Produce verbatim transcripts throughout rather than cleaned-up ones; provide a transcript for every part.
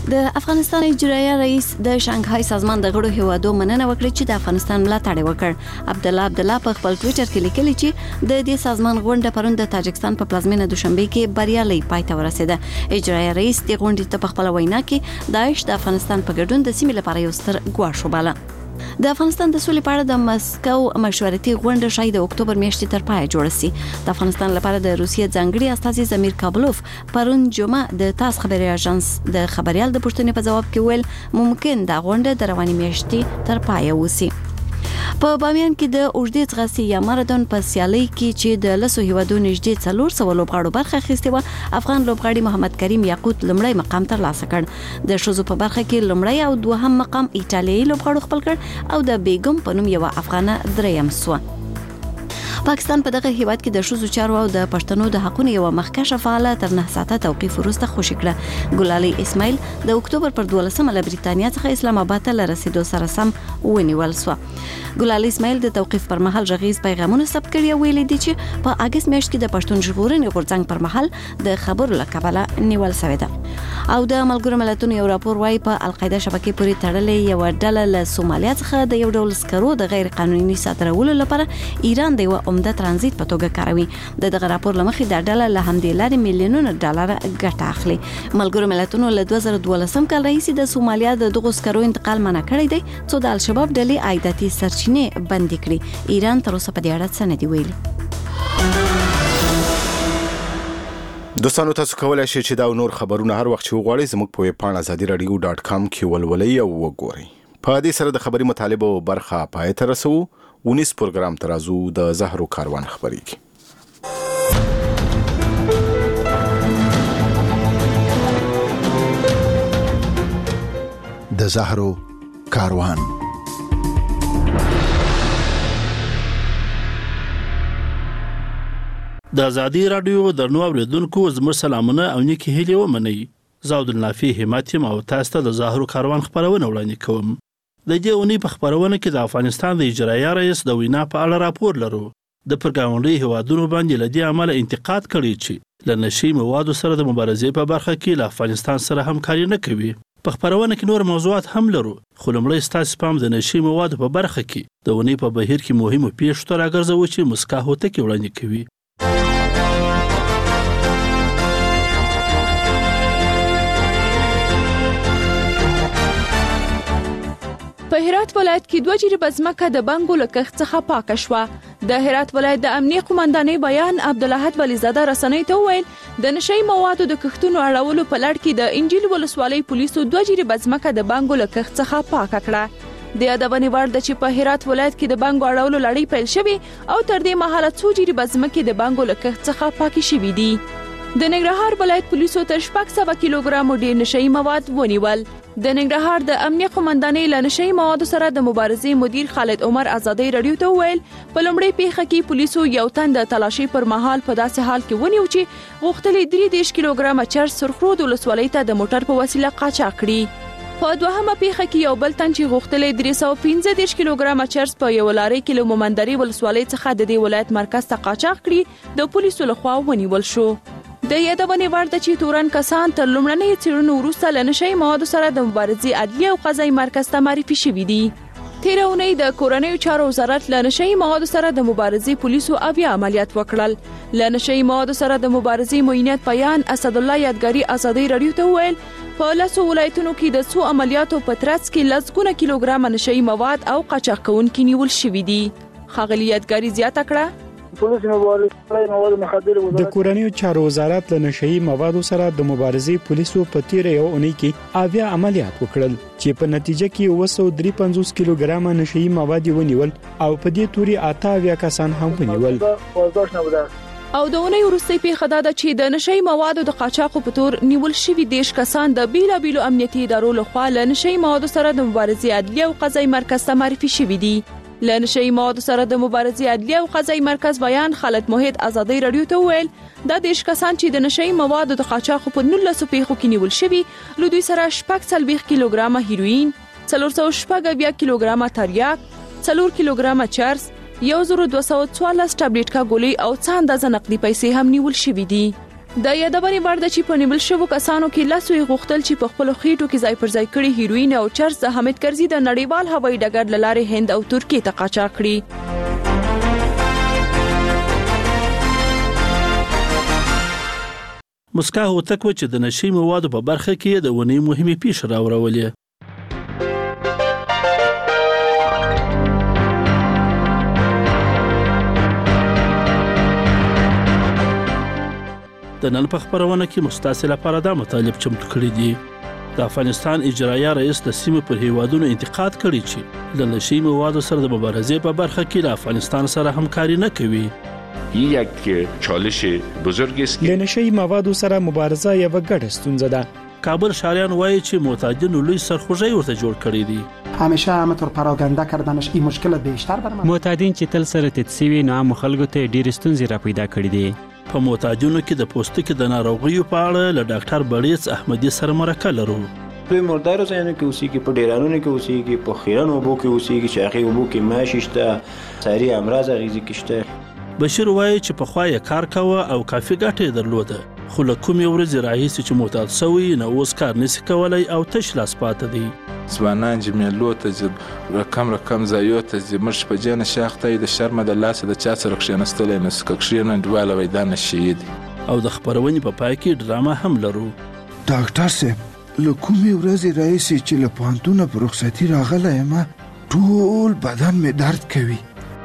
د افغانستان اجرایه رئیس د شانګهای سازمان د غړو هیوادو مننه وکړه چې د افغانستان ملاتړ وکړ. عبدالله عبدالله په خپل ټویټر کې لیکلي چې د دې سازمان غونډه پرون د تاجکستان په پلازمینه دوشنبه کې بریالي پای ته ورسېده. اجرایه رئیس د غونډې ته په خپل وینا کې داعش د افغانستان په ګډون د سیمې لپاره یو ستر ګواښ وباله. د افغانستان د سولې په اړه د مسکو مشورتي غونډه شاید د اکتوبر میاشتې تر پای جوړ شي. د افغانستان لپاره د روسیې ځانګړي استازي زمیر کابلوف پرون جمعه د تاس خبري اژانس د خبريال د پوښتنې په جواب کې ویل ممکن دا غونډه د رواني میاشتې تر پای وسی. په بامیان کې د اوږدې ځغاستې یا ماراتون په سیالۍ کې چې د لسو هیوادو نږدې څلور سوه لوبغاړو برخه اخیستې وه، افغان لوبغاړي محمد کریم یاقوت لومړی مقام ترلاسه کړ. د ښځو په برخه کې لومړی او دوهم مقام ایټالیایي لوبغاړو خپل کړ او د بیګم په نوم یوه افغانه دریم سوه. پاکستان په دغه هیواد کې د ښځو چارو او د پښتنو د حقونو یو مخکشه فعاله تر نه ساعته توقیف وروسته خوشي کړه. ګلالي اسماعیل د اکتوبر پر دولسمه له بریتانیا څخه اسلام آباد ته لرسېدو سره سم ونیول شوه. ګلالي اسماعیل د توقیف پر مهال غږیز پیغامونه ثبت کړي او ویلي دي چې په اگست میاشت کې د پښتون ژغورنې غورځنګ پر مهال د خبرو له کبله نیول شوې ده. او د ملګرو ملتونو یو راپور وايي په القاعده شبکې پورې تړلې یو ډله له سومالیا څخه د یو ډول سکرو د غیر قانوني صادرولو لپاره ایران د یو عمده ترانزیت په توګه کاروي. د دغه راپور لمخې د ډله له همدې لارې میلیونونه ډالر ګټه اخلي. ملګرو ملتونو له دوه زره دولسم کال راهیسې د سومالیا د دغو سکرو انتقال منع کړی دی څو د الشباب ډلې عایداتي سرچینې بندي کړي. ایران تر اوسه په دې اړه څه نه دی ویلي. دوستانو تاسو کولای شئ چې دا نور خبرونه هر وخت چې وغواړئ زموږ په ویب پاڼه ازادي رادیو ډاټ کام کې ولولئ او وګورئ. په دې سره د خبري مطالبه برخه پای ته رسو. ونیس پروګرام ترازو د زهرو کاروان خبريږي. د زهرو کاروان. د ازادي رادیو درنو اوریدونکو زموږ سلامونه او نیکی هیلې ومنئ. زه عبدالنافع همت یم او تاسو ته د زهرو کاروان خبرونه وړاندې کوم. د دې اونۍ په خبرونه کې د افغانستان د اجرایه رئیس د وینا په اړه راپور لرو. د پرګاونډي هیوادونو باندې له دې عمله انتقاد کړی چې له نشي موادو سره د مبارزې په برخه کې له افغانستان سره همکاري نه کوي. په خبرونه کې نور موضوعات هم لرو، خو لومړی ستاسو پام د نشي موادو په برخه کې د اونۍ په بهیر کې مهمو پیښو ته راګرځوو چې مسکا هوتکي وړاندې کوي. په هرات ولایت کې دوه جریبه ځمکه د بنګو له کښت څخه پاکه شوه. د هرات ولایت د امنیه قومندانۍ بیان عبدالاحد ولیزاده رسنۍ ته وویل د نشئی موادو د کښتونو اړولو په لړ کې د انجیل ولسوالۍ پولیسو دوه جریبه ځمکه د بنګو له کښت څخه پاکه کړه. د یادونې وړ ده چې په هرات ولایت کې د بنګو اړولو لړۍ پیل شوې او تر دې مهاله څو جریبه ځمکې د بنګو له کښت څخه پاکې شوې دي. د ننګرهار ولایت پولیسو تر شپږ سوه کیلوګرامو ډیر نشئی مواد ونیول. د ننګرهار د امنیه قومندانۍ له نشئی موادو سره د مبارزې مدیر خالد عمر ازادۍ رادیو ته وویل په لومړۍ پیښه کې پولیسو یو تن د تلاشي پر مهال په داسې حال کې ونیو چې غوښتل درې دېرش کیلوګرامه چرس سرخرود ولسوالۍ ته د موټر په وسیله قاچاق کړي. په دوهمه پیښه کې یو بل تن چې غوښتل درې سوه پنځه دېرش کیلوګرامه چرس په یو لارۍ کې له مومندرې ولسوالۍ څخه د دې ولایت مرکز ته قاچاق کړي د پولیسو لخوا ونیول شو. د یادونې وړ ده چې تورن کسان تر لومړنۍ څېړنو وروسته له نشئی موادو سره د مبارزې عدلیه او قضایي مرکز ته معرفي شوي دي. تېره اونۍ د کورنیو چارو وزارت له نشئی موادو سره د مبارزې پولیسو اویا عملیات وکړل. له نشئی موادو سره د مبارزې معینیت بیان اسدالله یادګاري ازادۍ رادیو ته وویل په لسو ولایتونو کې د څو عملیاتو په ترڅ کې لسګونه کیلوګرامه نشئی مواد او قاچاق کوونکي نیول شوي دي. ښاغلي یادګاري زیاته کړه پولیس مبارزې مواد مخدر د کورنیو چارو وزارت له نشئی موادو سره د مبارزې پولیسو په تیر یو اونۍ کې اویا عملیات وکړل چې په نتیجه کې اوه سوه درې پنځوس کیلوګرامه نشئی مواد ونیول او په دې توري اته اویا کسان هم ونیول. او د اونۍ وروستۍ پیښه دا ده چې د نشئی موادو د قاچاقو په تور نیول شوي دېرش کسان د بیلابیلو امنیتي ادارو لخوا له نشئی موادو سره د مبارزې عدلیه او قضایي مرکز ته معرفي شوي دي. له نشئی موادو سره د مبارزې عدلیه او قضایي مرکز بیان خالد موحد ازادۍ رادیو ته وویل دا دېرش کسان چې د نشئی موادو د قاچاقو په نولسو پیښو کې نیول شوي له دوی سره شپږ څلوېښت کیلوګرامه هیروین، څلور سوه شپږ اویا کیلوګرامه تریاک، څلور کیلوګرامه چرس، یو زر دوه سوه څوارلس ټابلیټکا ګولۍ او څه اندازه نقدي پیسې هم نیول شوي دي. د یادونې وړ ده چې په نیول شوو کسانو کې لاسو یې غوښتل چې په خپلو خېټو کې ځای پر ځای کړي هیروین او چرس د حامد کرزي د نړیوال هوایي ډګر له لارې هند او ترکیې ته قاچاق کړي. مسکا هوتک و چې د نشي موادو په برخه کې د ونې مهمې پیښې راوړولې. د نن په خبرونه کې مستاسل لپاره دا مطالب چمتو کړی دي. د افغانستان اجرایه رئیس د سیمې پر هیوادونو انتقاد کړی چې د نشي موادو سره د مبارزې په برخه کې د افغانستان سره همکاري نه کوي. یک چالش بزرگ است. د نشي موادو سره مبارزه یو ګډه ستونزه ده. کابل شاریان وایي چې معتادینو لوی سرخوږی ورته جوړ کړی دي. همیشه همطور پراگنده کردنش این مشکل بیشتر بر من. معتادین چې تل سره تدسیوي نو عام خلکو ته ډیر ستونزې را پیدا کړې دي. په معتادینو کې د پوستکي د ناروغیو په اړه له ډاکټر بړیڅ احمدي سره مرکه لرو. په مردارو ځایونو کې اوسېږي، په ډیرانونو کې اوسېږي، په خیرانو اوبو کې اوسېږي چې هغې اوبو کې ماشي شته، ساري امراض اغېزې کې شته. بشیر وایي چې پخوا یې کار کوه او کافي ګټه یې درلوده، خو له کومې ورځې راهیسې چې معتاد سوی نه اوس کار نشي کولی او تش لاس پاته دی. ځوانان چې میلو ته ځي، رقم رقم ځایو ته ځي، موږ په جنه شاخته د شرمه د لاسه د چا سره کښېنستلی نه سو، که کښېنه ډواله وایي دا نشي دي. او د خپرونې په پای کې ډرامه هم لرو. ډاکټر صاحب له کومې ورځې راهیسې چې له پوهنتونه په رخصتي راغلی یم ټول بدن مې درد کوي.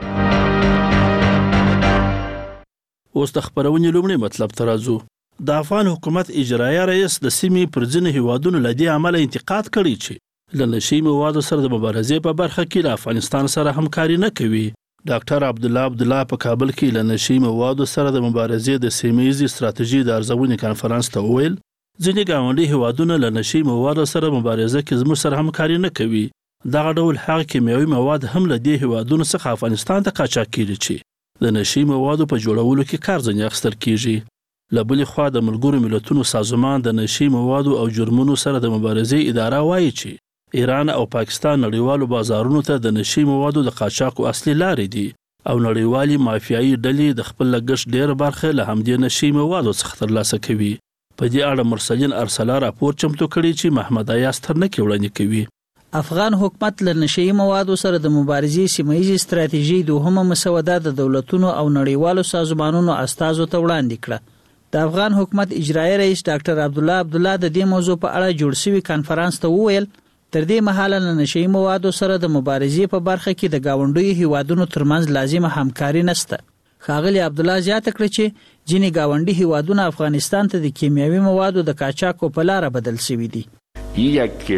اوس د خپرونې لومړی مطلب ته راځو. د افغان حکومت اجرایه رئیس د سیمې پر ځینو هیوادونو له دې امله انتقاد کړی چې له نشي موادو سره د مبارزې په برخه کې له افغانستان سره همکاري نه کوي. ډاکټر عبدالله عبدالله په کابل کې له نشي موادو سره د مبارزې د سیمه‌ییزې ستراتیژي د ارزونې کانفرنس ته وویل ځینې ګاونډي هیوادونه له نشي موادو سره مبارزه کې زموږ سره همکاري نه کوي. دغه ډول هغه کیمیاوي مواد هم له دې هیوادونو څخه افغانستان ته قاچاق کیږي چې د نشي موادو په جوړولو کې کار ځنې اخیستل کیږي. له بلې خوا د ملګرو ملتونو سازمان د نشي موادو او جرمونو سره د مبارزې اداره وایي چې ایران او پاکستان نړیوالو بازارونو ته د نشي موادو د قاچاق اصلي لارې دي او نړیوالي مافیایي ډلې د خپل لګښت ډېر برخه له همدې نشي موادو څخه ترلاسه کوي. په دې اړه مرسلین ارسلا راپور چمتو کړی چې محمد ایاز ترنکي وړاندې کوي. افغان حکومت له نشي موادو سره د مبارزې سیمه‌ییزې ستراتیژي دوهمه مسوده د دولتونو او نړیوالو سازمانونو استازو ته وړاندې کړه. د افغان حکومت اجرایي رئیس ډاکټر عبدالله عبدالله د دې موضوع په اړه جوړ شوی کانفرنس ته وویل تر دې مهاله له نشي موادو سره د مبارزې په برخه کې د گاونډیو هیوادونو ترمنځ لازمه همکاري نشته. ښاغلي عبدالله زیاته کړه چې ځینې گاونډي هیوادونه افغانستان ته د کیمیاوي موادو د قاچاق په لار بدل شوي دي. یک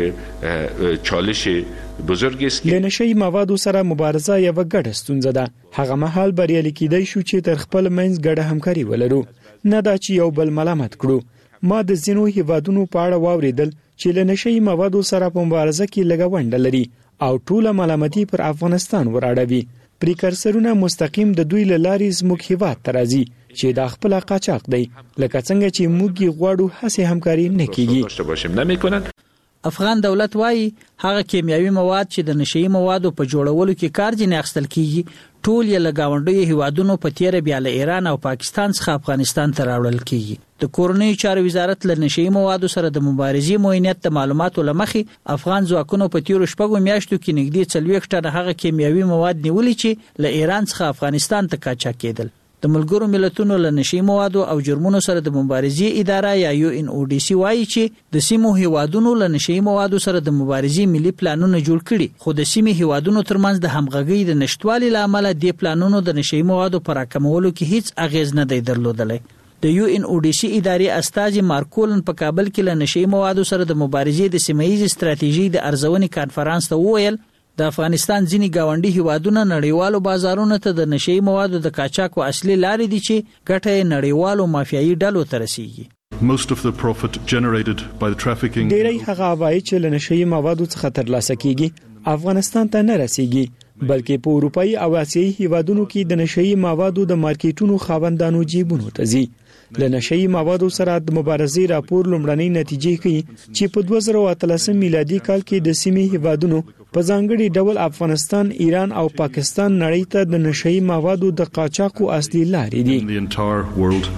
چالش بزرگ است. له نشي موادو سره مبارزه یو ګډه ستونزه ده. هغه مهال بریالي کیدای شو چې تر خپل منځ ګډه همکاري ولرو، نه دا چې یو بل ملامت کړو. ما د ځینو هیوادونو په اړه واوریدل چې له نشي موادو سره په مبارزه کې لږه ونډه لري او ټوله ملامتي پر افغانستان وراړوي. پریکرسرونه مستقیم د دوی له لارې زموږ هیواد ته راځي چې دا خپل قاچاق دی، لکه څنګه چې موږ یې غواړو هڅه همکاري نه کیږي. افغان دولت وایي هغه کیمیاوي مواد چې د نشي موادو په جوړولو کې کار ځنې اخیستل کیږي ټول یې له ګاونډیو هیوادونو په تیره بیا له ایران او پاکستان څخه افغانستان ته راوړل کیږي. د کورنیو چارو وزارت له نشي موادو سره د مبارزې موینت د معلوماتو لمخې افغان ځواکونو په تیرو شپږو میاشتو کې نږدې څلوېښت ټنه هغه کیمیاوي مواد نیولي چې له ایران څخه افغانستان ته قاچاق کېدل. د ملګرو ملتونو له نشي موادو او جرمونو سره د مبارزې اداره یا یو ان او ډي سي وایي چې د سیمو هیوادونو له نشي موادو سره د مبارزې ملي پلانونه جوړ کړي، خو د سیمې هیوادونو ترمنځ د همغږۍ د نشټوالي لامل د پلانونو د نشي موادو پر راکمولو کې هیڅ اغیز نه دی درلودلی. د یو ان او ډي سي ادارې استاذ مارکولن په کابل کې له نشي موادو سره د مبارزې د سیمه‌ییزې ستراتیژي د ارزونې کانفرنس ته وویل د افغانستان ځینې گاونډي هیوادونه نړیوالو بازارونو ته د نشي موادو د قاچاق اصلي لارې دي چې ګټه یې نړیوالو مافیایي ډلو ته رسیږي. Most of the profit generated by the trafficking ډېری هغه عواید چې له نشي موادو څخه ترلاسه کیږي افغانستان ته نه رسیږي، بلکې په اروپایي او آسیایي هیوادونو کې د نشي موادو د مارکیټونو خاوندانو جیبونو ته ځي. له نشي موادو سره د مبارزې راپور لومړنۍ نتیجې ښيي چې په دوه زره اتلسم میلادي کال کې د سیمې هیوادونو په ځانګړي ډول افغانستان، ایران او پاکستان نړۍ ته د نشي موادو د قاچاق اصلي لارې دي.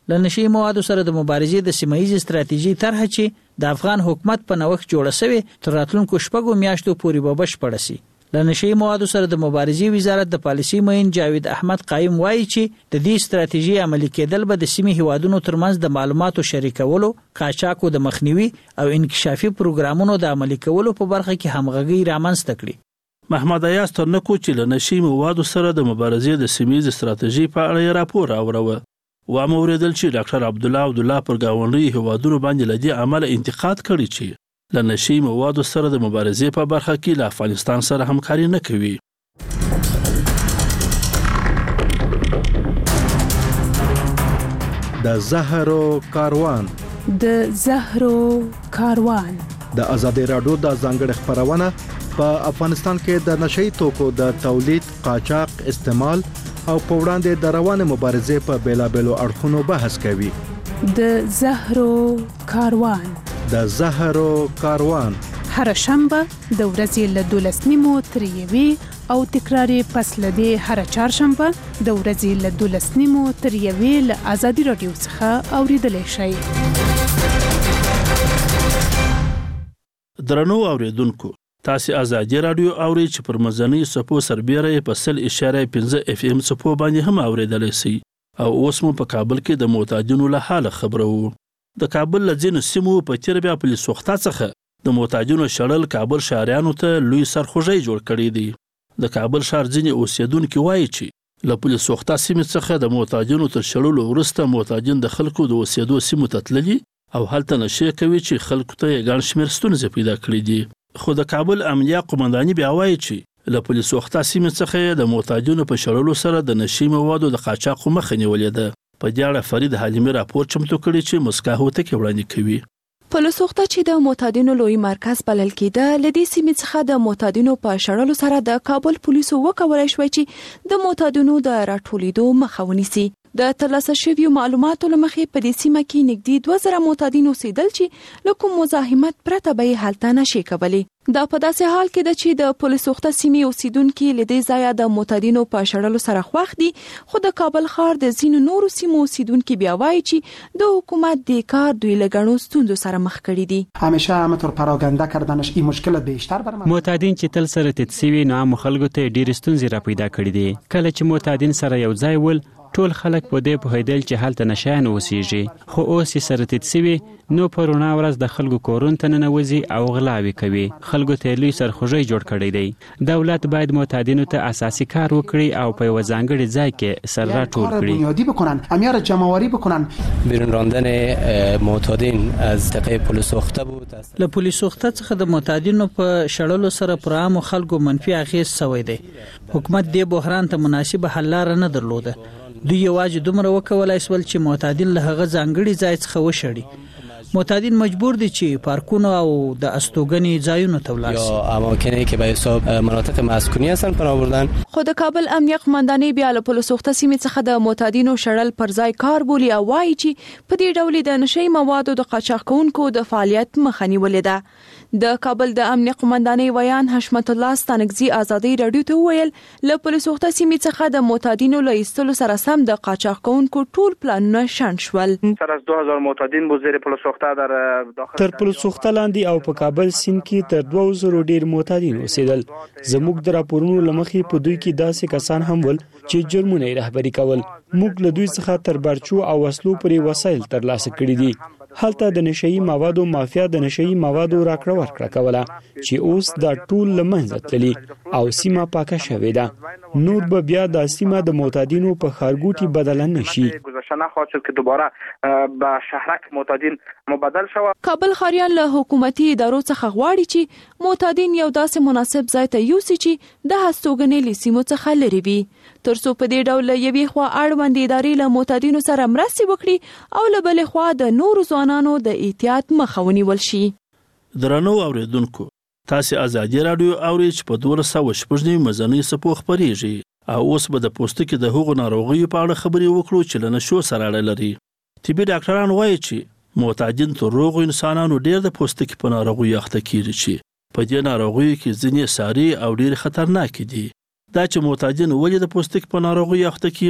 له نشي موادو سره د مبارزې د سیمه ییزې ستراتیژي طرح چې د افغان حکومت په نوښت جوړه شوې تر راتلونکو شپږو میاشتو پورې به بشپړه شي. له نشي موادو سره د مبارزې وزارت د پالیسي معین جاوید احمد قایم وایي چې د دې ستراتیژي عملي کېدل به د سیمې هیوادونو ترمنځ د معلوماتو شریکولو، قاچاقو د مخنیوي او انکشافي پروګرامونو د عملي کولو په برخه کې همغږي رامنځته کړي. محمد ایاز ترنکو چې له نشي موادو سره د مبارزې د سیمه ییزې ستراتیژي په اړه راپور راوړو و ما اوریدل چې ډاکټر عبدالله عبدالله پر گاونډي هیوادونو باندې لدی عمل انتقاد کړی چې له نشي موادو سره د مبارزې په برخه کې له افغانستان سره همکاري نه کوي. د زهرو کاروان د زهرو کاروان د ازادي راډیو د ځانګړي خبرونه په افغانستان کې د نشئی توکو د تولید، قاچاق، استعمال او په وړاندې د روانه مبارزې په بیلابېلو اړخونو بحث کوي. د زهرو کاروان د زهرو کاروان هر شنبه د ورځې له دولس نیمو تر یوې او تکراري پس له دې هر چهارشنبه د ورځې له دولس نیمو تر یوې له ازادي راډیو څخه اوریدلای شئ. درنو اوریدونکو، تاسو ازادي راډیو اوري چې پر مزنی سپو سربېره په سل اشاره پنځه اف ام سپو باندې هم اوریدلای شئ. او اوس مو په کابل کې د معتادینو له حاله خبرو. د کابل لځینو سیمو په تیر بیا پولیس وخته څخه د معتادینو شړل کابل شهریانو ته لوی سرخوږی جوړ کړی دی. د کابل شهر ځینې اوسیدونکو وایي چې له پولیس وخته سیمې څخه د معتادینو تر شړلو وروسته معتادین د خلکو د اوسیدو سیمو ته تللي او هلته نشه کوي چې خلکو ته یې ګڼ شمېر ستونزې پیدا کړې دي. خو د کابل امنیه قومنداني بیا وایي چې له پولیس وخته سیمې څخه د معتادینو په شړلو سره د نشي موادو د قاچاقو مخه نیولې ده. په دې اړه فرید حلیمي راپور چمتو کړی چې مسکا هوتکي وړاندې کوي. پولیس وخته چې د معتادینو لوی مرکز بلل کېده، لدې سیمې څخه د معتادینو په شړلو سره د کابل پولیسو وکولای شوی چې د معتادینو د راټولیدو مخه ونیسي. د ترلاسه شویو معلوماتو له مخې په دې سیمه کې نږدې دوه زره معتادین اوسېدل چې له کوم مزاحمت پرته به یې هلته نشي کولی. دا په داسې حال کې ده چې د پولیس وخته سیمې اوسیدونکي له دې ځایه د معتادینو په شړلو سره خوښ دي، خو د کابل ښار د ځینو نورو سیمو اوسیدونکي بیا وایي چې د حکومت دې کار دوی له ګڼو ستونزو سره مخ کړي دي. همیشه همطور پراگنده کردنش این مشکل بیشتر بر من. معتادین چې تل سره تدسیوي نو عام خلکو ته ډېر ستونزې را پیدا کړي دي. کله چې معتادین سره یو ځای ول ټول خلک په دې پوهیدل چې هلته نشایان اوسېږي، خو اوس یې سره تدسیوي نو په روڼا ورځ د خلکو کورونو ته ننوځي او غلاوې کوي. خلکو ته لوی سرخوږی جوړ کړی دی. دولت باید معتادینو ته اساسي کار وکړي او په یوه ځانګړي ځای کې سر راټول کړي. بنیادی بکنن، همیا را جمع‌آوری بکنن. بیرون راندن معتادین از طریق پلیس وخته بود. له پولیس وخته څخه د معتادینو په شړلو سره پر عامو خلکو منفي اغېز شوی دی. حکومت دې بحران ته مناسب حل لاره نه درلوده. دوی یوازې دومره وکولای شول چې معتادین له هغه ځانګړي ځای څخه وشړي. معتادین مجبور دي چې پارکونو او د استوګنې ځایونو ته ولاړ شي. یا اماکنی که به حساب مناطق مسکونی هستن پناه بردن. خو د کابل امنیه قومندانۍ بیا له پولیس وخته سیمې څخه د معتادینو شړل پر ځای کار بولي او وایي چې په دې ډول د نشئی موادو د قاچاق کوونکو د فعالیت مخه نیولې ده. د کابل د امنیه قومندانۍ ویان حشمت الله ستانکزي ازادي راډیو ته وویل له پولیس وخته سیمې څخه د معتادینو له ایستلو سره سم د قاچاق کوونکو ټول پلانونه شنډ شول. تر از دو هزار معتادین بود زیر پولیس وخته در داخل تر پولیس وخته لاندې او په کابل سیند کې تر دوه زره ډیر معتادین اوسېدل. زموږ د راپورونو لمخې په دوی کې داسې کسان هم ول چې جرمونه رهبری کول. موږ له دوی څخه تر برچو او وسلو پورې وسایل ترلاسه کړي دي. هلته د نشئی موادو مافیا د نشئی موادو راکړه ورکړه کوله چې اوس دا ټول له منځه تللي او سیمه پاکه شوې ده. نور به بیا د سیمه د معتادینو په ښارګوټي بدل نه شي. گذشته نخواهد شد که دوباره به شهرک معتادین مبدل شود. کابل ښاریان له حکومتي ادارو څخه غواړي چې معتادین یو داسې مناسب ځای ته یوسي چې د هستوګنې له سیمو څخه لرې وي، ترڅو په دې ډول یوې خوا اړوندې ادارې له معتادینو سره مرستې وکړي او له بلې خوا د نورو ځوانانو د احتیاط مخه ونیول شي. درنو اوریدونکو، تاسو ازادي راډیو اوري چې په دوه سوه شپږ نوي مزنی سپو خبرېږي او اوس به د پوستکي د هغو ناروغیو په اړه خبرې وکړو چې له نشو سره اړه لري. طبي ډاکټران وایي چې معتادین تر روغو انسانانو ډېر د پوستکي په ناروغیو اخته کیږي چې په دې ناروغیو کې ځینې ساري او ډېر خطرناک دي. دا چې معتادین ولې د پوستکي په ناروغیو اخته کیږي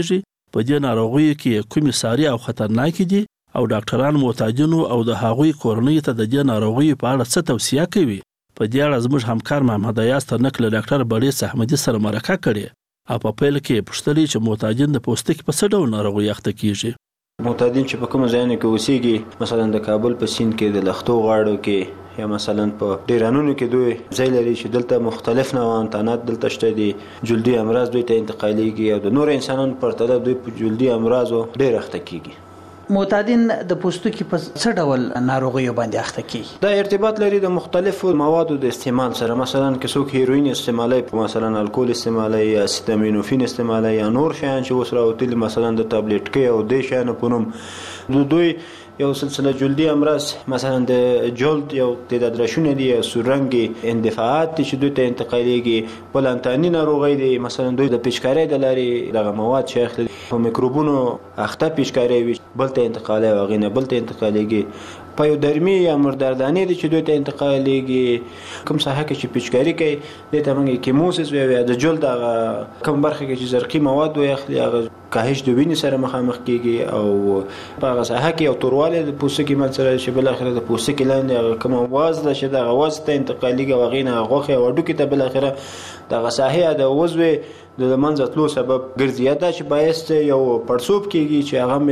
په دې ناروغیو کې کومې ساري او خطرناکې دي او ډاکټران معتادینو او د هغوی کورنۍ ته د دې ناروغیو په اړه څه توصیه کوي. په دې اړه زموږ همکار محمد ایاز ترنک له ډاکټر بړیس احمدي سره مرکه کړې او په پیل کې پوښتلې چې معتادین د پوستکي په څه ډول ناروغي اخته کیږي. معتادین چې په کوم ځایونو کې اوسېږي، مثلا د کابل په سیند کې د لختو غاړو کې یا مثلا په ډیرانونو کې دوی ځای لري چې دلته مختلف نوعان تانات دلته شته دي، جلدي امراض دوی ته انتقالېږي او د نور انسانانو په پرتله دوی په جلدي امراضو ډېر اخته کیږي. معتادین د پوستکي په څه ډول ناروغیو باندې اخته کیږي؟ دا ارتباط لري د مختلفو موادو د استعمال سره. مثلا که څوک هیروین استعمالوي، مثلا الکول استعمالوي یا اسیتامینوفین استعمالوي یا نور شیان چې اوس راوتلي، مثلا د ټابلیټکۍ او د شیانو په نوم، دوی یو سلسله جلدي امراض، مثلا د جلد یو تعداد رشونه دي یا سورنګي اندفاعات دي چې دوی ته انتقالېږي. بلانتاني ناروغۍ دي، مثلا دوی د پیچکارۍ د لارې دغه مواد چې اخلي په میکروبونو اخته پیچکارۍ وي، بل ته انتقالوي او هغې نه بل ته انتقالېږي. پایودرمي یا مرداردانې دي چې دوی ته انتقالېږي. کوم ساحه کې چې پیچکاري کوي دې ته موږ کیموسس وایو، یا د جلد هغه کوم برخه کې چې زرقي مواد دوی اخلي هغه کاهش د وینې سره مخامخ کیږي، او په هغه ساحه کې یو توروالی د پوستکي منځ سره چې بالاخره د پوستکي لاندې هغه کومه وازه ده چې دغه وازه ته انتقالېږي او هغې نه غوښې او هډوکي ته بالاخره دغه ساحې د عضوې د منځه تلو سبب ګرځي. یا دا چې باعث یو پړسوب کیږي چې هغه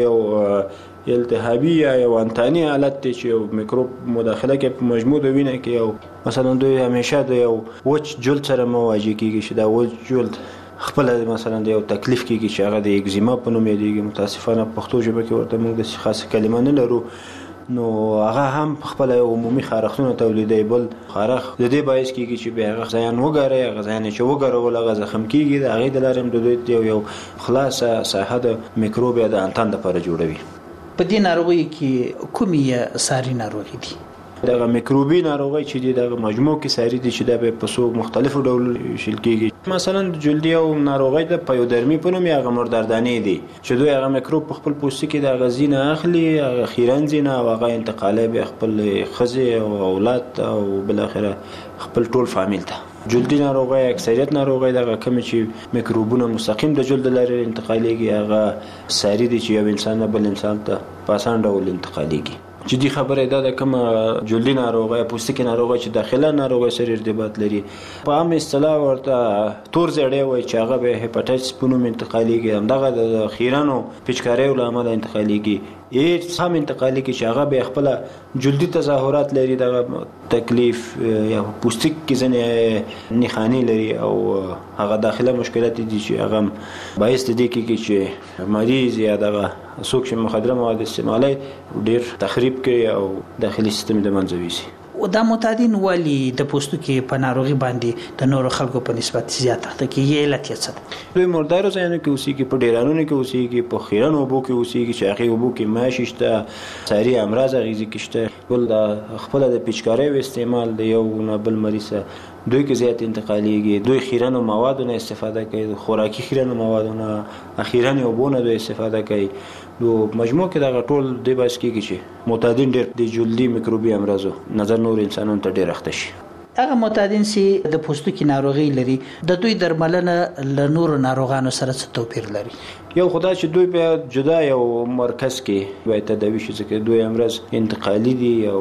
یو التهابي یا یو انتاني حالت دی چې یو میکروب مداخله کوي په مجموع د وینې کې، او مثلا دوی همیشه د یو وچ جلد سره مواجه کیږي چې دا وچ جلد خپل مثلا د یو تکلیف کیږي چې هغه د اگزیما په نوم یادېږي. متاسفانه پښتو ژبه کې ورته موږ د خاصه کلمه نه لرو، نو هغه هم خپل عمومي خارښتونه تولیدوي. بل خارښ د دې باعث کیږي چې بیا هغه ځان وګوري، هغه ځان چې وګورول هغه زخم کیږي، د هغې د لارې هم د دوی یو یو خلاصه ساحه د میکروب یا د انتان لپاره جوړوي. په دې ناروغي کې کومې ساري ناروغي دي؟ دغه میکروبي ناروغي چې دي دغه مجموع کې ساري دي چې دا به په څو مختلفو ډول شل کیږي. مثلا جلدي او ناروغي د پایودرمي په نوم هغه مرداردانې دي چې دوی هغه میکروب په خپل پوستکي د غزینه اخلي، هغه خیرن زینه او هغه انتقالوي به خپل خزه او اولاد او بالاخره خپل ټول فامیل ته. جلدي ناروغي اکثریت ناروغي دغه کوم چې میکروبونه مستقیم د جلد لارې انتقالېږي هغه ساري دي چې یو انسان بل انسان ته په اسان ډول انتقالېږي. جدي خبره ده د کوم جلدي ناروغي پوستکي ناروغي چې داخله ناروغي سره ارتباط لري. په عام اصطلاح ورته تور زړې وای چې هغه به هپاتایتس په نوم انتقالېږي، همدغه د خیرانو پیچکاریو له امله انتقالېږي. ایډز هم انتقالېږي چې هغه به خپل جلدي تظاهرات لري، دغه تکلیف یا پوستکي کې ځینې نښانې لري او هغه داخله مشکلات دي چې هغه باعث دي کېږي چې مریض یا دغه څوک چې مخدره مواد استعمالوي ډېر تخریب کوي او داخلي سیستم د منځه ویسي. او دا معتادین ولې د پوستکي په ناروغي باندې د نورو خلکو په نسبت زیات اخته کیږي؟ علت یې څه ده؟ دوی مردارو ځایونو کې اوسېږي، په ډیرانونو کې اوسېږي، په خیرن اوبو کې اوسېږي چې هغې اوبو کې ماشي شته، ساري امراض اغېزې کې شته. بل د خپله د پیچکاریو استعمال د یو نه بل مریض دوی کې زیات انتقالېږي. دوی خیرنو موادو نه استفاده کوي، د خوراکي خیرنو موادو نه، اخیرنې اوبو نه دوی استفاده کوي. نو مجموع کې دغه ټول دی باعث کېږي چې معتادین ډېر د جلدي میکروبي امراضو نظر نور انسانانو ته ډېر اخته شي. هغه معتادین چې د پوستکي ناروغي لري د دوی درملنه له نورو ناروغانو سره څه توپیر لري؟ یو خدای چې دوی بیا جدا یو مرکز کې باید تداوي شي، ځکه دوی امراض انتقالي دي او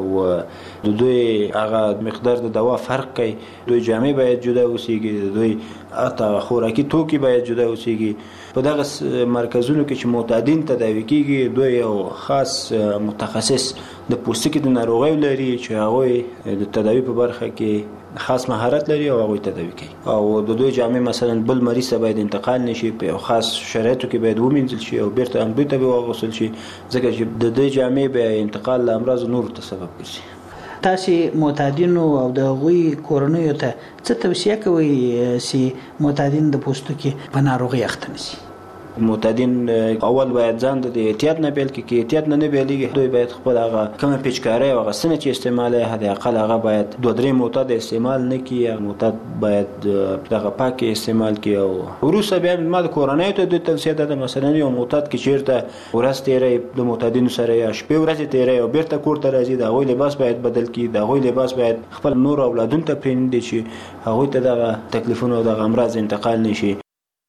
د دوی هغه مقدار د دوا فرق کوي. دوی جامې باید جدا اوسېږي، دوی حتی خوراکي توکي باید جدا اوسېږي. په دغه مرکزونو کې چې معتادین تداوي کیږي دوی یو خاص متخصص د پوستکي د ناروغیو لري چې هغوی د تداوي په برخه کې خاص مهارت لري او هغوی تداوي کوي. او د دوی جامې مثلا بل مریض ته باید انتقال نشي، په یو خاص شرایطو کې باید ومینځل شي او بیرته هم دوی ته به واغوستل شي، ځکه چې د دوی جامې به انتقال له امراض نورو ته سبب ګرځي. تاسې معتادینو او د هغوی کورنیو ته څه توصیه کوئ چې معتادین د پوستکي په ناروغي اخته نشي؟ معتادین اول باید ځان د احتیاط نه بیل کړي، که احتیاط نه نه بیلېږي دوی باید خپل هغه کومه پیچکارۍ او هغه څه چې استعمالوي حد اقل هغه باید دوه درې معتاد استعمال نه کړي. معتاد باید دغه پاک استعمال کړي. او وروسته بیا ما د کورنیو ته د توصیه ده مثلا یو معتاد کې چېرته ورځ تېروي د معتادینو سره یا شپې ورځې تېروي او بیرته کور ته راځي، د هغوی لباس باید بدل کړي، د هغوی لباس باید خپل نور اولادونو ته پرېږدي چې هغوی ته دغه تکلیفونه او دغه امراض انتقال نه شي.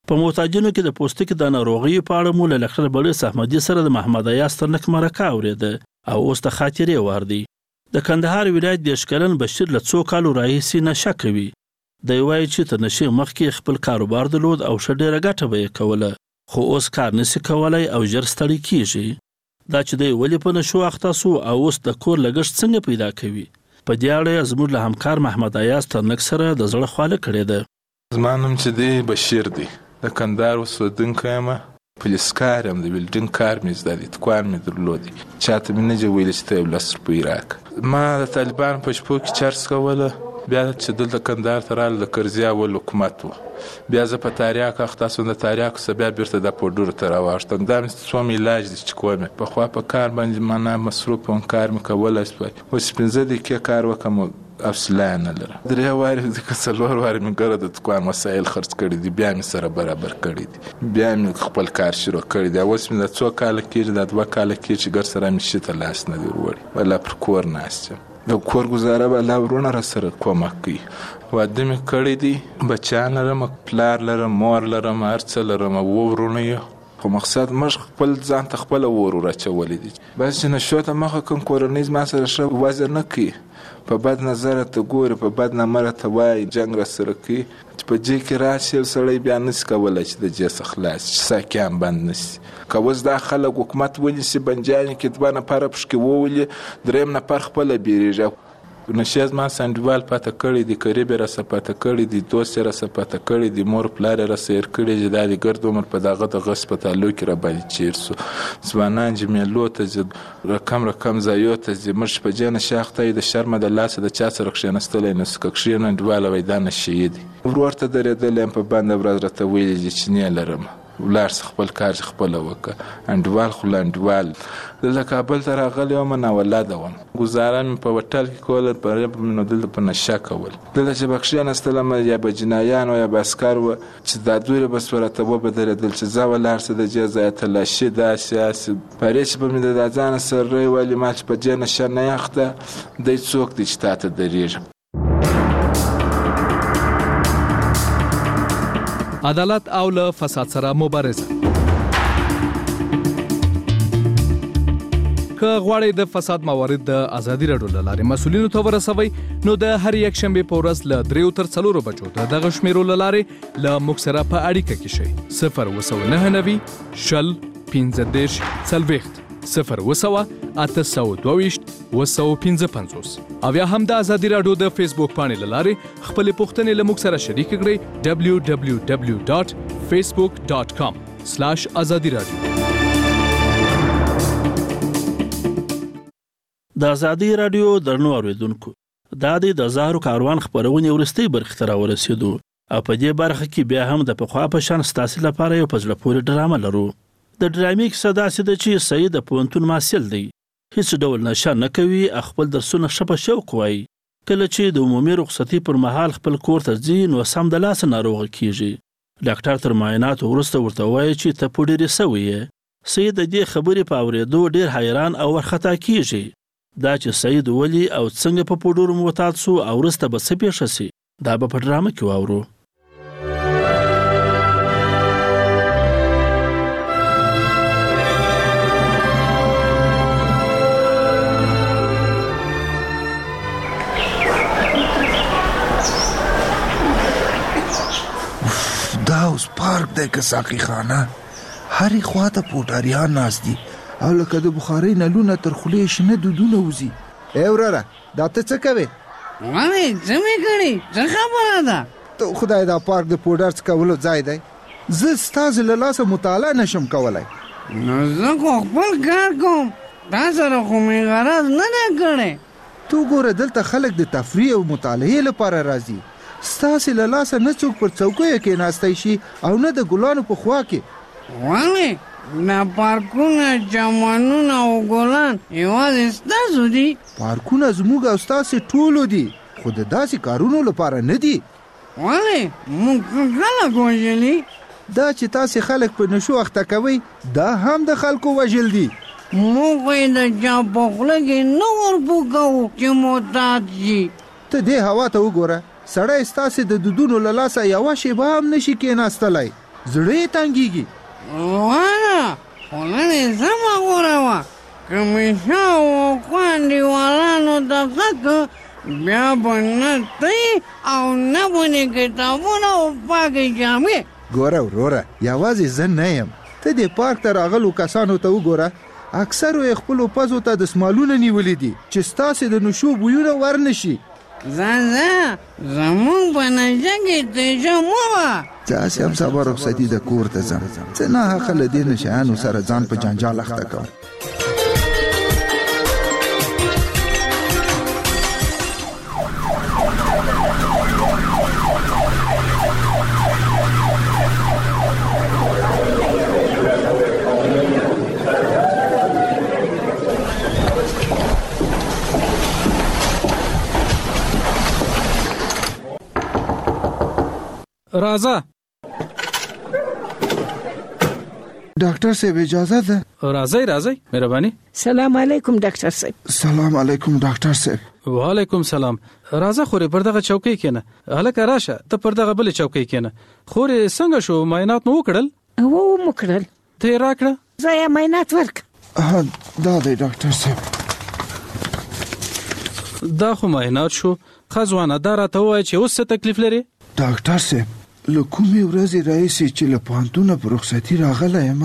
په معتادینو کې د پوستکي د ناروغیو په اړه مو له ډاکټر بلوچ احمدي سره د محمد ایاز ترنک مرکه اورېده او اوس د خاطرې وار دی. د کندهار ولایت د اشکلن بشیر له څو کالو راهیسې نشه کوي. دی وایي چې تر نشې مخکې خپل کاروبار درلود او ښه ډېره ګټه به یې کوله، خو اوس کار نشي کولی او ژر ستړی کیږي. دا چې دی ولې په نشو اخته سو او اوس د کور لګښت څنګه پیدا کوي، په دې اړه زموږ له همکار محمد ایاز ترنک سره د زړه خواله کړې ده. زما نوم چې دی بشیر دی، د کندهار اوسېدونکی یم، پولیسکار یم، د ویلډینګ کار مې زده دی، دوکان مې درلودی، چاته مې نه دي ویلي چې ته یو لس روپۍ راکړه. ما د طالبان په شپو کې چرس کوله، بیا چې دلته کندهار ته راغله د کرزي اول حکومت و، بیا زه په تاریاک اخته سوم، د تاریاکو څخه بیا بیرته د پوډرو ته راواوښتم. دا مې څوم علاج دی چې کوم یې پخوا په کار باندې معنا مصروف وم، کار مې کولی شوی، اوس پنځه دقیقې کار وکړم حوصله یې نه لرم. درې وارې که څلور وارې مې ګوره د دوکان وسایل خرڅ کړي دي، بیا مې سره برابر کړي دي، بیا مې خپل کار شروع کړی دی. اوس مې د څو کاله کېږي، د دوه کاله کېږي چې ګر سره مې شي ته لاس نه دی وروړی، ولا پر کور ناست یم. د کور ګزاره به الله ورونه را سره کومک کوي. واده مې کړی دی، بچیان لرم، پلار لرم، مور لرم، هر څه لرم، اووه ورونه یو، خو مقصد موږ خپل ځان ته خپله اور ورچولی دي. بس چې نشو ته مخه کوم کورنۍ زما سره ښه وضع نه کوي، په بد نظره ته ګوري، په بد نمره ته وایي، جنګ را سره کوي چې په جې کې راشي یو سړی بیا نسي کولی چې د جې څخه خلاص چې ساقیان بند نسي. که اوس دا خلک حکومت ونیسي، بنجانې کې دوه نفره پشکې وولي، درېیم نفر خپله بیرېږي. نشې زما سنډیوال پاته کړی دی، قریب یې راسه پاته کړی دی، دوست یې راسه پاته کړی دی، مور پلار یې راسه هېر کړی چې دا د ګرد عمر په دغه د هسپتالو کې راباندې چیر سو. ځوانان چې میلو ته ځي، رقم رقم ځایو ته ځي، موږ په دې نشې اخته یو، د شرمه د لاسه د چا سره کښېنستلی نه سو، که کښېنو انډیواله وایي دا نشې دی. ورور ته درېدلی یم، په بنده ورځ راته ویلي دي چې نه لرم، ولاړ شه خپل کار چې خپله وکړه. انډیوال خو له انډیوال. دلته کابل ته راغلی وم، ناولاده وم، ګزاره مې په هوټل کې کوله، په نو دلته په نشه کول. دلته چې به کښېنستلم یا به جنایان و یا به عسکر و چې دا دوی به سوه راته وبدرېدل چې ځه ولاړ شه د دې ځایه تلاشي داسې هسې پرې چې به مې د دا ځانه سره ویلي ما چې په دې نشه نه یخته دی څوک دی چې تا ته درېږم. عدالت او له فساد سره مبارزه. که غواړئ د فساد موارد د ازادي راډیو له لارې مسؤلینو ته ورسوئ، نو د هر یک شنبې په ورځ له دریو تر څلورو بجو د دغه شمیرو له لارې له موږ سره په اړیکه کې شئ. صفر اوه سوه نهه نوي شل پنځه دېرش څلوېښت، صفر اوه سوه اته سوه دوه ویشت اوه سوه پنځه پنځوس. او یا هم د ازادي راډیو د فیسبوک پاڼې له لارې خپلې پوښتنې له موږ سره شریک کړئ. ډبلیو ډبلیو ډبلیو ډاټ فیسبوک ډاټ کام سلاش ازادي راډیو. د ازادي راډیو درنو اوریدونکو، دا د زهرو کاروان خپرونې وروستۍ برخې ته راورسېدو او په دې برخه کې بیا هم د پخوا په شان ستاسې لپاره یو په زړه پورې ډرامه لرو. د ډرامې کیسه داسې ده چې سعید د پوهنتون محصل دی، هیڅ ډول نشه نه کوي، خپل درسونه ښه په شوق وایي. کله چې د عمومي رخصتي پر مهال خپل کور ته ځي، نو سم د لاسه ناروغه کیږي. ډاکټر تر معایناتو وروسته ورته وایي چې ته په ډېرې سوي یې. سعید د دې خبرې په اورېدو ډېر حیران او ورخطا کیږي. دا چې سعید ولي او څنګه په پوډرو معتاد سو او وروسته به څه پیښه سي، دا به په ډرامه کې واورو. دا اوس پارک دی که ساقي خانه، هرې خوا ته پوټاریان ناست دي او لکه د بخارۍ نلونه تر خولې شنه دودونه وځي. ای وراره، دا ته څه کوې؟ وایي څه مې کړي، څه خبره ده؟ ته خدای دا پارک د پوډر څکولو ځای دی، زه ستاسې له لاسه مطالعه نشم کولی. نو زه خو خپل کار کوم، تا سره خو مې غرض نه دی کړی. تو ګوره دلته خلک د تفریح او مطالعې لپاره راځي، ستاسې له لاسه نه څوک پر څوکیو کېناستی شي او نه د ګلانو په خوا کې. ولې دا پارکونه، چمنونه او ګلان یوازې ستاسو دي؟ پارکونه زموږ او ستاسې ټولو دي، خو د داسې کارونو لپاره نه دي. ولې موږ خلک وژلي؟ دا چې تاسې خلک په نشو اخته کوئ، دا هم د خلکو وژل دي. موږ یې د چا په خوله کې نه ورپو کوو چې معتاد شي. ته دې هوا ته وګوره، سړی ستاسې د دودونو له لاسه یوه شیبه هم نشي کېناستلی. زړه یې تنګېږي. وانه خولن یې سمه غوره وه که مې شاو خوانډیوالانو دقت بیا به نه تی او نه به کتابونه او پاکې جامې. ګوره وروره یوازې زه نه یم، ته د پارک ته راغلو کسانو ته وګوره، اکثرو یې خپلو پزو ته د سمالونه نیولي دي چې ستاسې د نشو بویونه ورنشي. ځه ځه زمونږ په نجه کې تیژه مه وه. داسې هم سبا رخصتي د کور ته ځم، څه ناحقه له دې نشیانو سره ځان په جنجال اخته کوم. راځه ډاکټر صاحب اجازه ده؟ راځئ راځئ مهرباني. سلام علیکم ډاکټر صاحب. سلام علیکم ډاکټر صاحب. وعلیکم سلام. راځه خورې پر دغه چوکۍ کېنه. هلکه راشه ته پر دغه بلې چوکۍ کېنه. خورې څنګه شو معاینات مو وکړل؟ و مو کړل. ته یې راکړه. زه یې معاینات ورکړم. دا دی ډاکټر صاحب. دا خو معاینات شو. ښه ځوانه دا راته ووایه چې اوس څه تکلیف لرې؟ ډاکټر صاحب له کومې ورځې راهیسې چې له پوهنتونه په رخصتي راغلی یم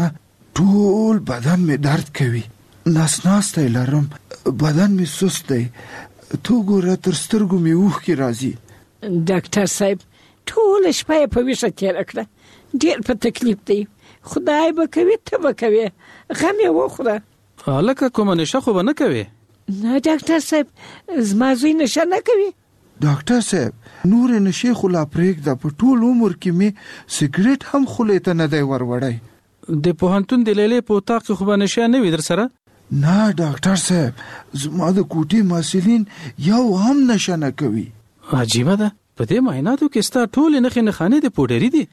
ټول بدن مې درد کوي، نس ناستی لرم، بدن مې سست دی، تو ګوره تر سترګو مې اوښکې راځي. ډاکټر صاحب ټوله شپه یې په ویښه تېره کړه، ډېر په تکلیف دی، خدای به کوي ته به کوې، غم یې وخوره. هلکه کومه نشه خو به نه کوې؟ نه ډاکټر صاحب زما زوی نشه نه کوي. ډاکټر صاحب نور نشي خو لا پرېږده، په ټول عمر کې مې سګرټ هم خولې ته نه دی وروړی. د پوهنتون د لیلې په اطاق کې خو به نشه نه وي در سره؟ نه ډاکټر صاحب زما د کوټې محصلین یو هم نشه نه کوي. عجیبه ده، په دې معایناتو کې ستا ټولې نښې نښانې د پوډري دي.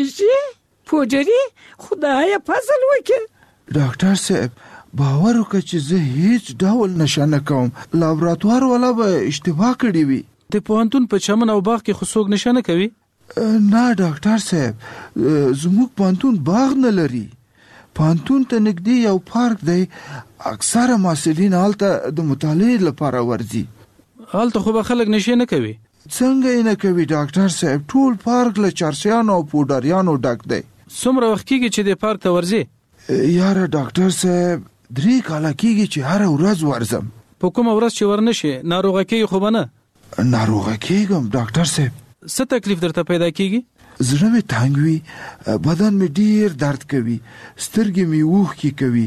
څه پوډري؟ خدایه فضل وکړه. ډاکټر صاحب باور وکړه چې زه هیڅ ډول نشه نه کوم، لابراتوار والا به اشتباه کړې وي. د پوهنتون په چمن او باغ کې خو څوک نشه نه کوي؟ نه ډاکټر صاحب زموږ پوهنتون باغ نه لري، پوهنتون ته نږدې یو پارک دی، اکثره محصلین هلته د مطالعې لپاره ورځي. هلته خو به خلک نشې نه کوي؟ څنګه یې نه کوي ډاکټر صاحب، ټول پارک له چرسیانو او پوډریانو ډک دی. څومره وخت کېږي چې د پارک ته ورځې؟ یاره ډاکټر صاحب درې کاله کېږي چې هره ورځ ورځم. په کومه ورځ چې ورنشې ناروغه کېږي خو به نه؟ ناروغه کېږم ډاکټر صاحب. څه تکلیف درته پیدا کېږي؟ زړه مې تنګ وي، بدن مې ډیر درد کوي، سترګې مې اوښکې کوي،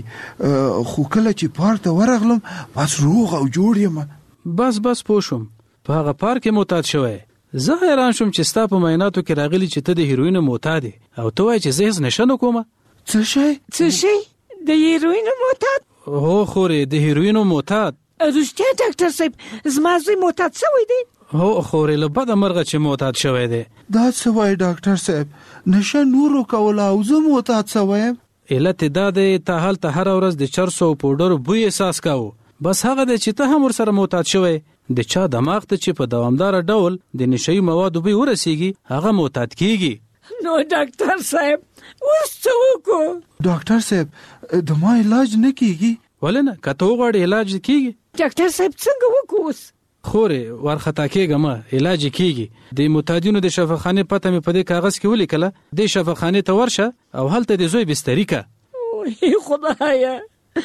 خو کله چې پارک ته ورغلم بس روغ او جوړ یم. بس بس پوه شوم، په هغه پارک کې معتاد شوی. زه حیران شوم چې ستا په معایناتو کې راغلي چې ته د هیروین معتاد یې او ته وایې چې زه هېڅ نشه نه کومه. څه شی؟ څه شی؟ د هیروین معتاد؟ هو خورې د هیروین معتاد. رښتیا ډاکټر صاحب زما زوی معتاد شوی دی؟ هو خورې له بده مرغه چې معتاد شوی دی. دا څه وایي ډاکټر صاحب، نشه نورو کوله او زه معتاد شوی یم؟ علت دا دی ته هلته هره ورځ د چرسو او پوډرو بوی احساس کوو، بس هغه دی چې ته هم ورسره معتاد شوی. د چا دماغ ته چې په دوامداره ډول د نشهیي موادو بوی ورسیږي هغه معتاد کیږي. نو ډاکټر صاحب اوس څه وکړو؟ ډاکټر صاحب د ما علاج نه کیږي؟ ولې نه، که ته وغواړې علاج کیږي. ډاکټر صاحب څنګه وکړو اوس؟ خورې وارخطا کېږه مه، علاج کیږي. د معتادینو د شفاخانې پته مې په دې کاغذ کې ولیکله، دې شفاخانې ته ورشه او هلته د زوی بستري که. ای خدایه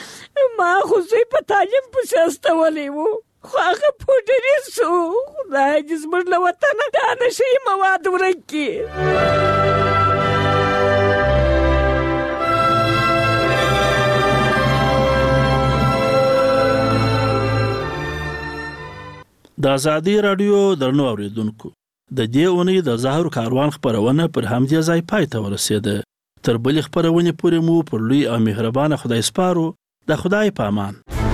ما خو زوی په تعلیم پسې استولی و خو هغه پوډري سو. خدای دې زموږ له وطنه دا نشهیي مواد ورک کړي. د ازادي رادیو درنو اوریدونکو، د دې اونۍ د زهرو کاروان خبرونه پر همدې ځای پای ته ورسېده. تر بلې خبرونې پورې مو پر لوی او مهربانه خدای سپارو. د خدای په امان.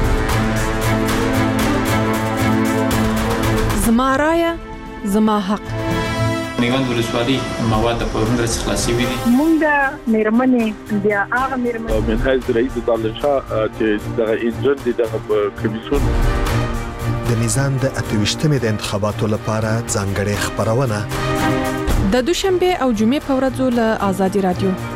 زما رایه زما حق. میوند ولسوالي مواد په هندره خلاصي وي. مونږ د میرمنې بیا هغه میرمنې من حیث رئیس دالشاه چې د انجن د کمیسیون د نظام د اتويشتمې د انتخاباتو لپاره ځانګړې خبرونه د دوشنبه او جمعې په ورځو له آزادي رادیو